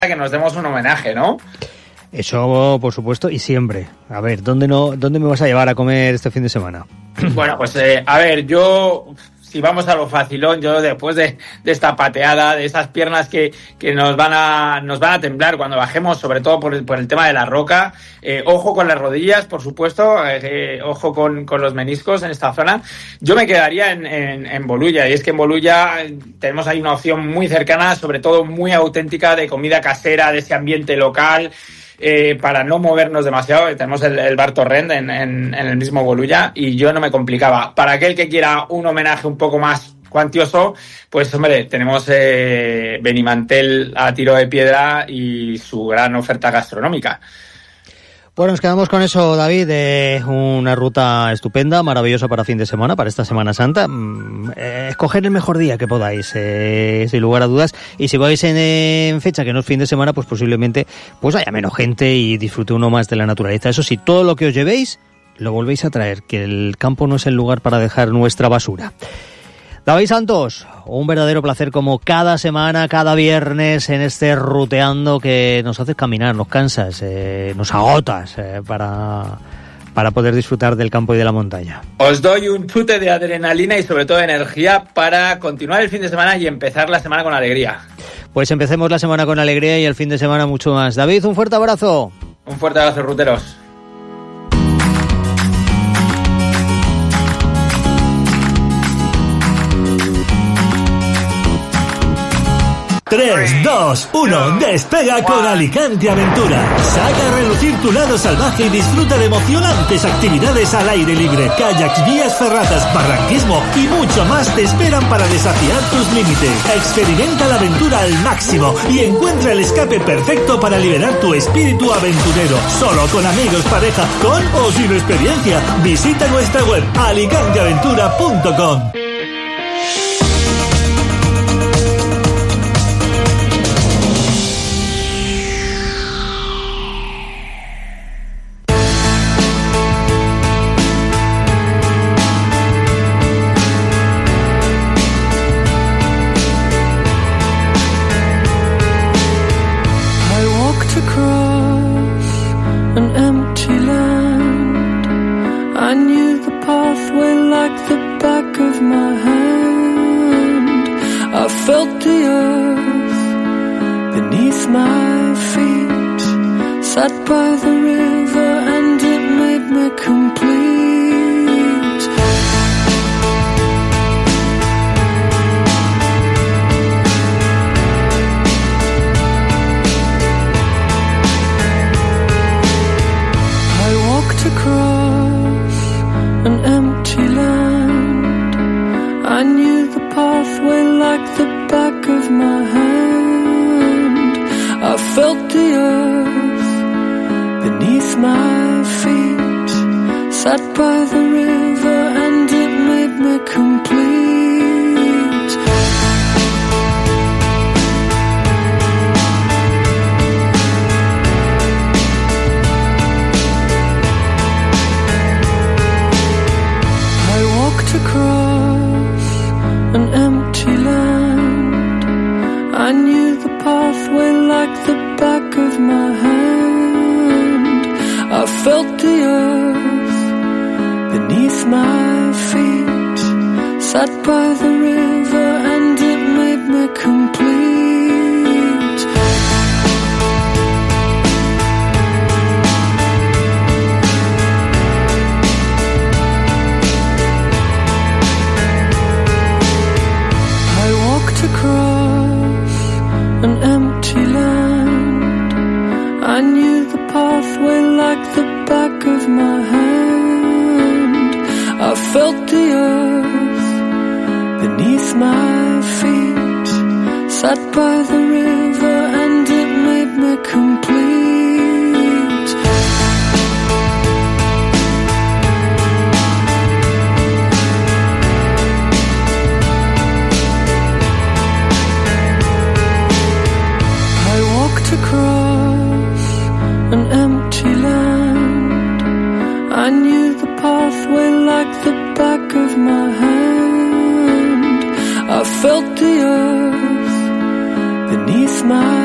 que nos demos un homenaje, ¿no? Eso, por supuesto, y siempre. A ver, ¿dónde me vas a llevar a comer este fin de semana? Bueno, pues a ver, si vamos a lo facilón, yo después de esta pateada, de esas piernas que nos van a temblar cuando bajemos, sobre todo por el tema de la roca, ojo con las rodillas, por supuesto, ojo con los meniscos en esta zona. Yo me quedaría en Bolulla, y es que en Bolulla tenemos ahí una opción muy cercana, sobre todo muy auténtica, de comida casera, de ese ambiente local. Para no movernos demasiado, tenemos el bar Torrent en el mismo Bolulla, y yo no me complicaba. Para aquel que quiera un homenaje un poco más cuantioso, pues hombre, tenemos Benimantel a tiro de piedra y su gran oferta gastronómica. Bueno, nos quedamos con eso, David, una ruta estupenda, maravillosa para fin de semana, para esta Semana Santa. Escoger el mejor día que podáis, sin lugar a dudas, y si vais en fecha que no es fin de semana, pues posiblemente pues haya menos gente y disfrute uno más de la naturaleza. Eso sí, todo lo que os llevéis lo volvéis a traer, que el campo no es el lugar para dejar nuestra basura. David Santos, un verdadero placer como cada semana, cada viernes en este ruteando que nos haces caminar, nos cansas, nos agotas para poder disfrutar del campo y de la montaña. Os doy un chute de adrenalina y sobre todo de energía para continuar el fin de semana y empezar la semana con alegría. Pues empecemos la semana con alegría y el fin de semana mucho más. David, un fuerte abrazo. Un fuerte abrazo, ruteros. Tres, dos, 1, despega con Alicante Aventura. Saca a relucir tu lado salvaje y disfruta de emocionantes actividades al aire libre. Kayaks, guías, ferratas, barranquismo y mucho más te esperan para desafiar tus límites. Experimenta la aventura al máximo y encuentra el escape perfecto para liberar tu espíritu aventurero. Solo con amigos, pareja, con o sin experiencia. Visita nuestra web alicanteaventura.com. I felt the earth beneath my